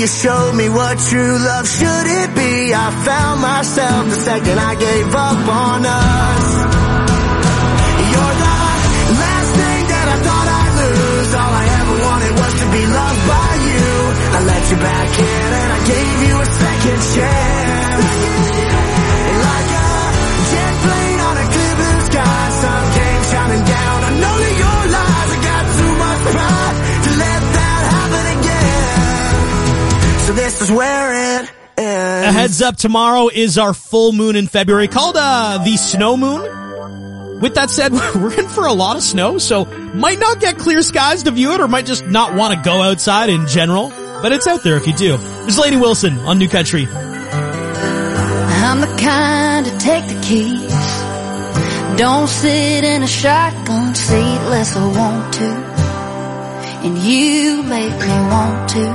showed me what true love should it be. I found myself the second I gave up on us. You're the last thing that I thought I'd lose. All I ever wanted was to be loved by you. I let you back in and I gave you a second chance. Like a jet plane on a clear blue sky, sun came shining down. I know that your lies, I got too much pride to let that happen again. So this is where it ends. A heads up, tomorrow is our full moon in February, called uh, the snow moon. With that said, we're in for a lot of snow, so might not get clear skies to view it, or might just not want to go outside in general. But it's out there if you do. There's Lainey Wilson on New Country. I'm the kind to take the keys. Don't sit in a shotgun seat unless I want to. And you make me want to.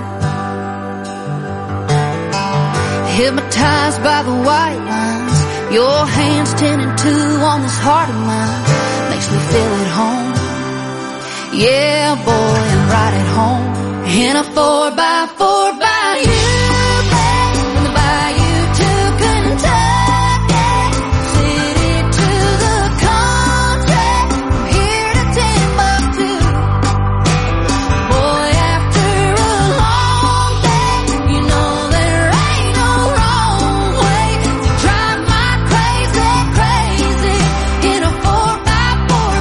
Hypnotized by the white lines. Your hands ten and two on this heart of mine. Makes me feel at home. Yeah, boy, I'm right at home. In a four by four by you, babe. From the bayou to Kentucky, city to the country, from here to Timbuktu. Boy, after a long day, you know there ain't no wrong way to drive my crazy, crazy in a four by four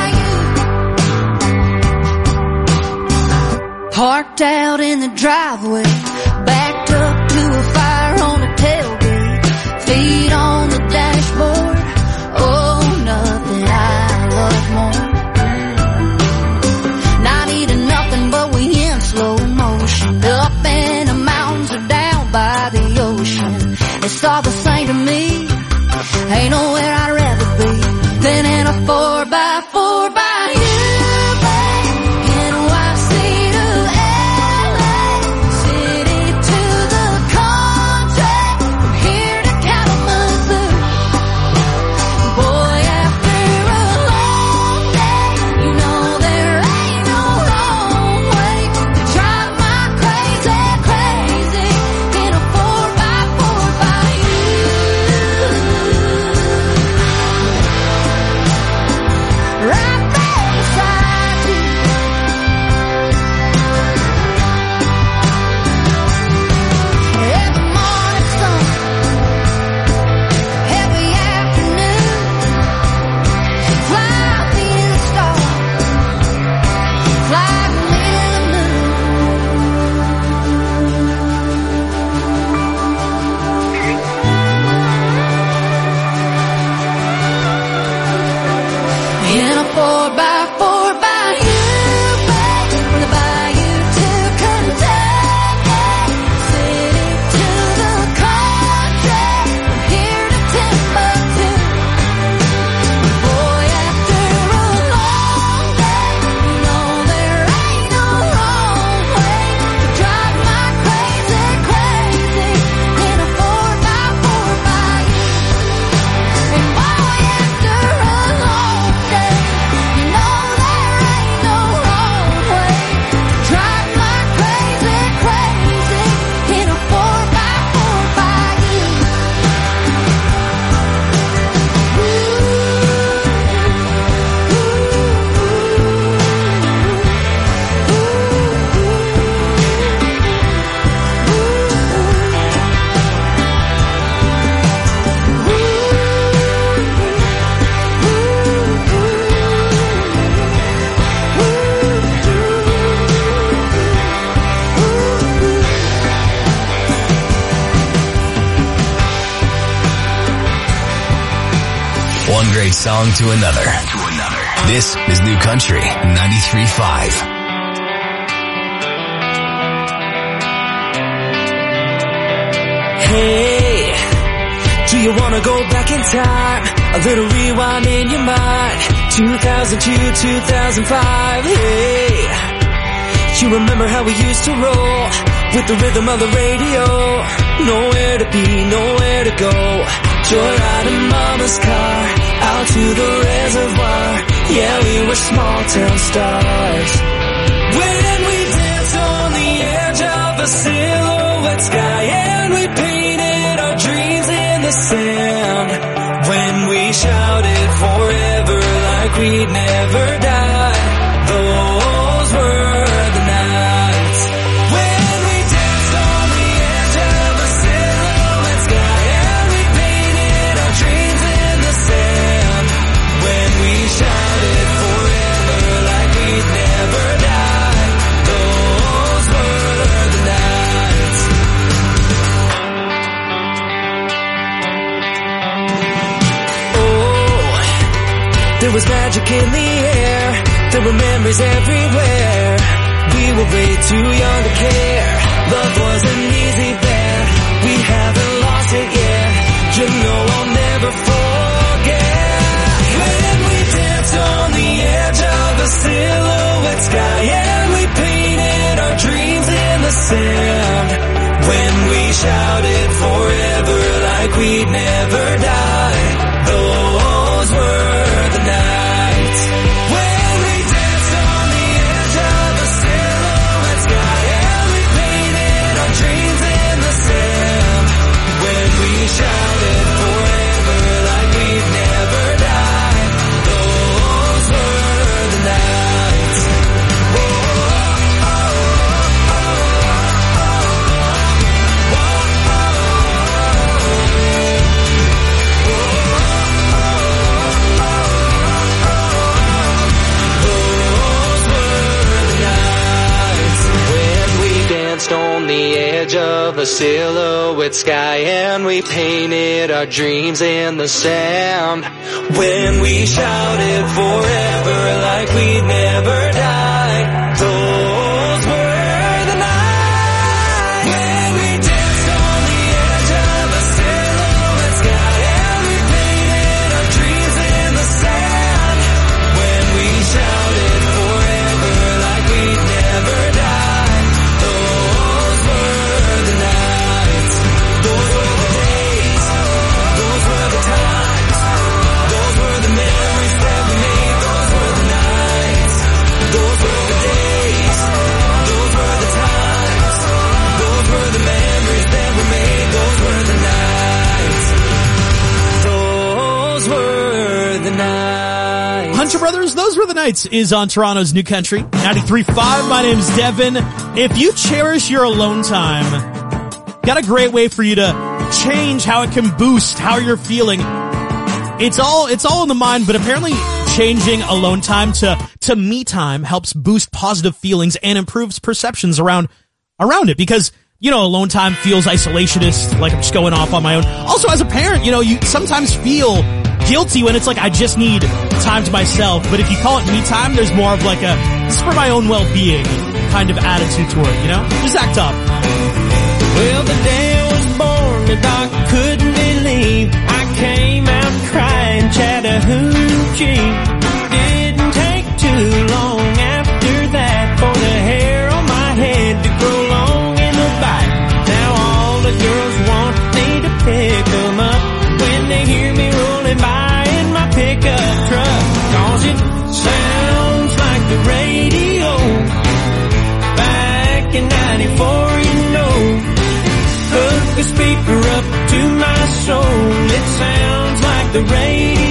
by you. Parked out in the driveway, backed up to a fire on the tailgate, feet on the dashboard. Oh, nothing I love more. Not eating nothing, but we in slow motion, up in the mountains or down by the ocean. It's all the same to me. Ain't nowhere I'd rather be than in a four by four by you. Song to another. This is New Country ninety-three point five. Hey, do you wanna go back in time? A little rewind in your mind. two thousand two, two thousand five. Hey, you remember how we used to roll with the rhythm of the radio? Nowhere to be, nowhere to go. Joyride in mama's car, out to the reservoir. Yeah, we were small town stars. When we danced on the edge of a silhouette. silhouette sky, and we painted our dreams in the sand. When we shouted forever like we'd never die, those were the nights. When we danced on the edge of a silhouette sky, and we painted our dreams in the sand. When we shouted forever like we'd never die, those were the nights. Oh, there was magic in the air, there were memories everywhere. We were way too young to care. Love wasn't easy then, we haven't lost it yet. You know I'll never forget. When we danced on the edge of a silhouette sky, and we painted our dreams in the sand. When we shouted forever like we'd never die, those were the nights. When we danced on the edge of a silhouette sky, and we painted our dreams in the sand. When we shouted forever like we'd never die, those were the nights. Oh, oh, oh, those were the nights. When we danced on the edge of a silhouette sky, and we painted our dreams in the sand. When we shouted forever like we'd never die, those were the nights. When we danced on the edge of a silhouette sky, and we painted our dreams in the sand. When we shouted forever like we'd never die, those were the nights. Those were the days, those were the times, those were the memories that we made. Those were the nights, those were the days, those were the times, those were the memories that we made. Those were the nights, those were the nights. Hunter Brothers, Those Were the Nights is on Toronto's New Country. ninety-three point five, my name's Devin. If you cherish your alone time, got a great way for you to change how it can boost how you're feeling. It's all, it's all in the mind, but apparently changing alone time to, to me time helps boost positive feelings and improves perceptions around, around it, because, you know, alone time feels isolationist, like I'm just going off on my own. Also, as a parent, you know, you sometimes feel guilty when it's like, I just need time to myself. But if you call it me time, there's more of like a, this is for my own well-being kind of attitude toward it, you know? Just act up. Well, the day I was born, the doc couldn't believe I came out crying Chattahoochee. Didn't take too long after that for the hair on my head to grow long in the back. Now all the girls want me to pick them up when they hear me rolling by in my pickup truck. Cause it sounds like the radio back in ninety-four, you know. Hook the speaker up to my soul. It sounds like the radio